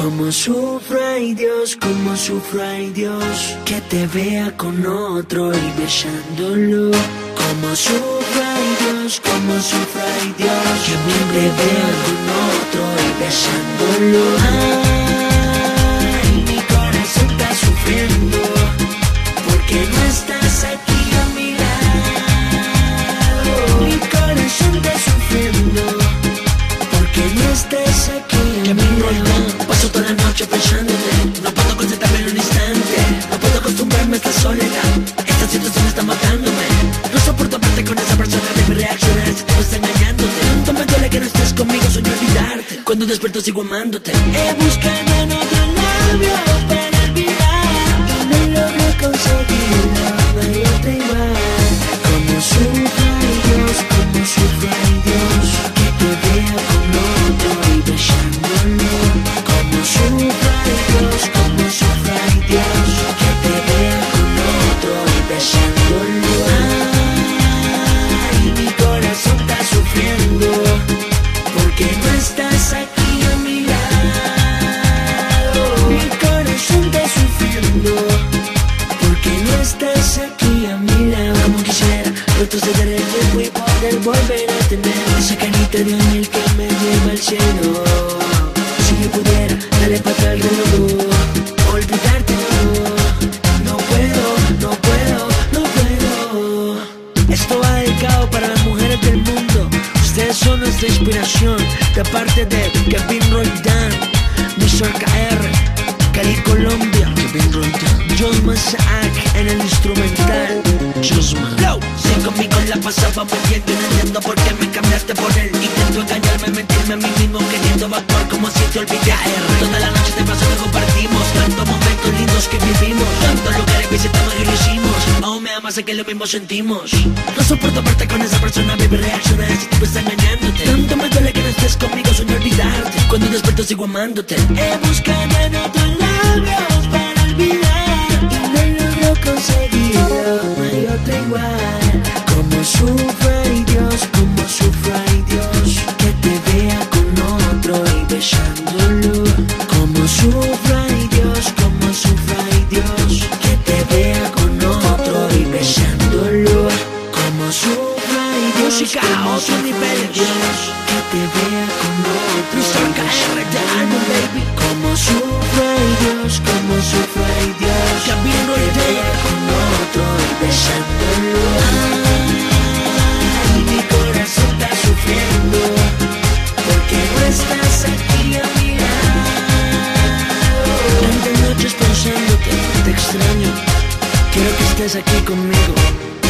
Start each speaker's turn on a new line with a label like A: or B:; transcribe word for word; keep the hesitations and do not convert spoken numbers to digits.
A: Como sufro, ay Dios, como sufro, ay Dios, que te vea con otro y besándolo. Como sufro, ay Dios, como sufro, ay Dios, que te vea con otro y besándolo. Ay, mi corazón está sufriendo, porque no estás aquí a mi lado. Mi corazón está sufriendo, porque no estás aquí a mi lado. Paso toda la noche pensándote, no puedo concentrarme en un instante, no puedo acostumbrarme a esta soledad, esta situación está matándome. No soporto verte con esa persona, debe reaccionar si tú estás engañándote. Tanto me duele que no estés conmigo, sueño olvidarte, cuando despierto sigo amándote. He buscado en otro labio para olvidar y no logro conseguirlo, no hay otra igual. Como sufro, ay Dios, como sufro, ay Dios, que te vea con otro y besándolo. Como sufro, ay Dios, como sufro, ay Dios, que te vea con otro y besándolo. Ay, mi corazón está sufriendo, porque no estás aquí a mi lado. Mi corazón está sufriendo, porque no estás aquí a mi lado. Como quisiera retroceder el tiempo y poder volver a tener esa carita de ángel que me lleva al cielo. Si yo pudiera darle para atrás el reloj, olvidarte no, no puedo, no puedo, no puedo. Esto va dedicado para las mujeres del mundo. Ustedes son nuestra inspiración, de parte de Kevin Roldán, mister K R, Cali, Colombia, Kevin Roldán, Josman Saak en el instrumental, Josman. Flow, si conmigo la pasaba muy bien, yo no entiendo por qué me cambiaste por él. Intento engañarme, mentirme a mí mismo, queriendo actuar como si te olvidara. Toda la noche de paso que compartimos, tantos momentos lindos que vivimos, tantos lugares visitamos y lo hicimos. Aún me amas, sé que lo mismo sentimos. No soporto verte con esa persona, baby, reaccionar si tú estás engañándote. Tanto me duele que no estés conmigo, sueño olvidarte, cuando despierto sigo amándote. He buscado en otros labios para olvidar y no logro conseguirlo, no hay otra igual. Como sufro, ay Dios, como sufro, ay Dios, que te vea con otro y besándolo. Como sufro, ay Dios, como sufro, ay Dios, que te vea con otro y besándolo. Como sufro, ay Dios,
B: Música a otro nivel,
A: Dios, que te vea con otro y besándolo. Baby. Como sufro, ay Dios, como sufro, ay Dios, que te vea con otro y besándolo. Ay, mi corazón está sufriendo, porque no estás aquí a mi lado. Tantas noches pensándote, te extraño, quiero que estés aquí conmigo.